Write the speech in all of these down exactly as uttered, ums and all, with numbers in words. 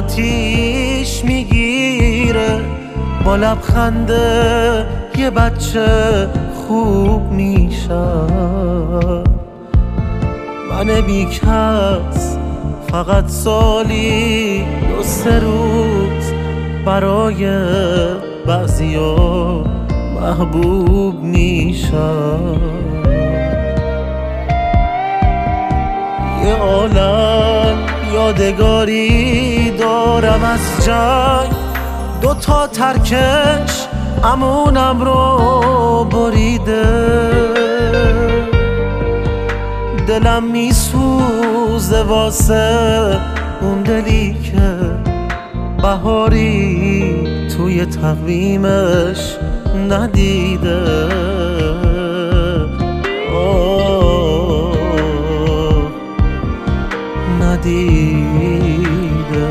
آتیش میگیره، با لبخنده یه بچه خوب میشم. من بیکس فقط سالی دو سه روز برای بعضیا محبوب میشم. یه عالم یادگاری دارم از جنگ، دو تا ترکش امونم رو بریده. دلم میسوزه واسه اون دلی که بهاری توی تقویمش ندیده. آه ندیده.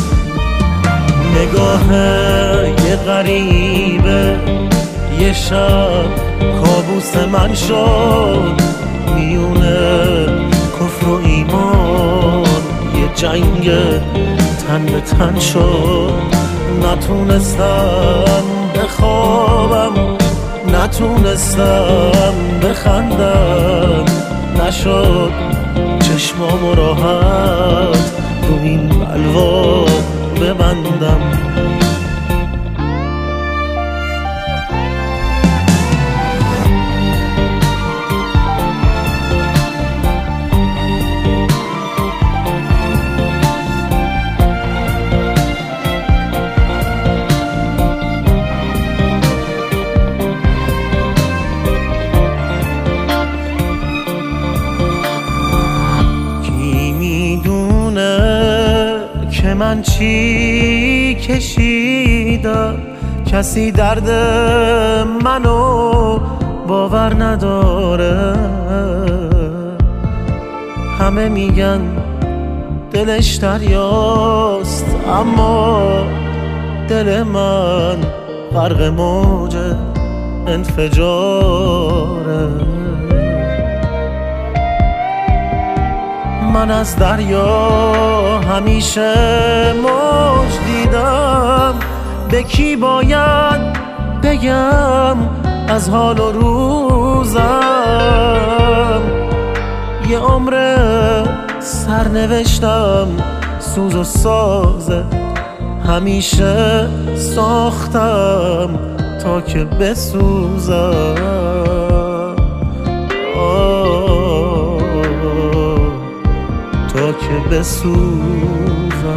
نگاه یه غریبه یه شب کابوس من شد، میونه کفر و ایمان یه جنگ تن به تن شد. نتونستم بخوابم، نتونستم بخندم، نشد چشمامو راحت رو این بلوا ببندم. که من چی کشیدم، کسی درد منو باور نداره. همه میگن دلش دریاست، اما دل من غرق موج انفجاره. من از دریا همیشه موج دیدم، به کی باید بگم از حال و روزم. یه عمر سرنوشتم سوز و سازه، همیشه ساختم تا که بسوزم. تا که بسوزم.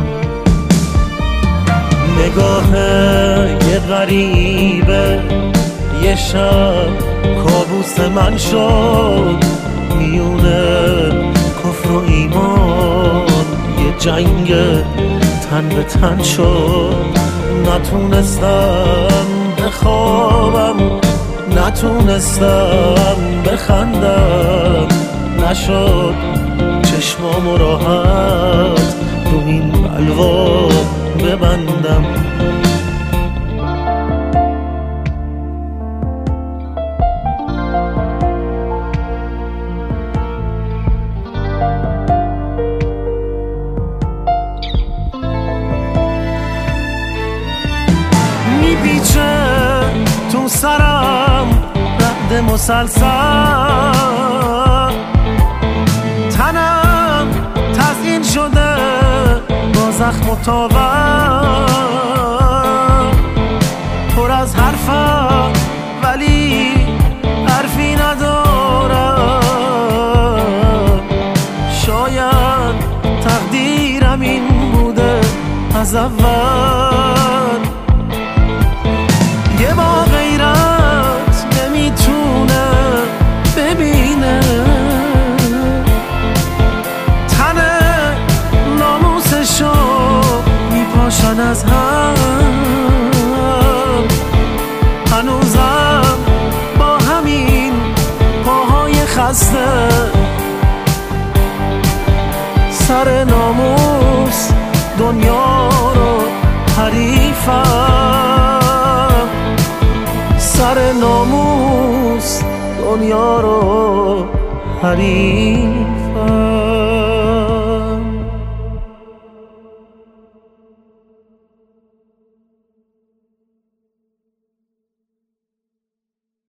نگاه یه غریبه یه شب کابوس من شد، میونه کفر و ایمان یه جنگ تن به تن شد. نتونستم بخوابم، نتونستم بخندم، نشد چشمامو راحت رو این بلوا ببندم. میپیچه تو سرم رعد مسلسل، تنم تزیین شده با زخم و تاور. پر از حرفم ولی حرفی ندارم. شاید تقدیرم این بوده از اول. یه با غیرت نمیتونه ببینه، میپاشن از هم. هنوزم با همین پاهای خسته، سر ناموس دنیا رو حریفم. سر ناموس دنیا رو حریفم.